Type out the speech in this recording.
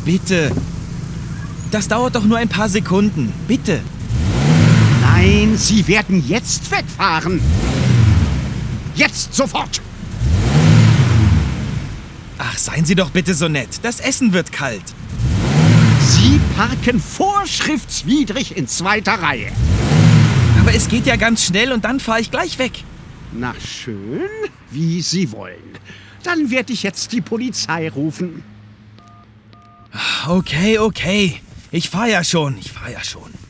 bitte. Das dauert doch nur ein paar Sekunden. Bitte. Nein, Sie werden jetzt wegfahren. Jetzt sofort. Ach, seien Sie doch bitte so nett. Das Essen wird kalt. Sie parken vorschriftswidrig in zweiter Reihe. Aber es geht ja ganz schnell und dann fahre ich gleich weg. Na schön, wie Sie wollen. Dann werde ich jetzt die Polizei rufen. Okay. Ich fahr ja schon.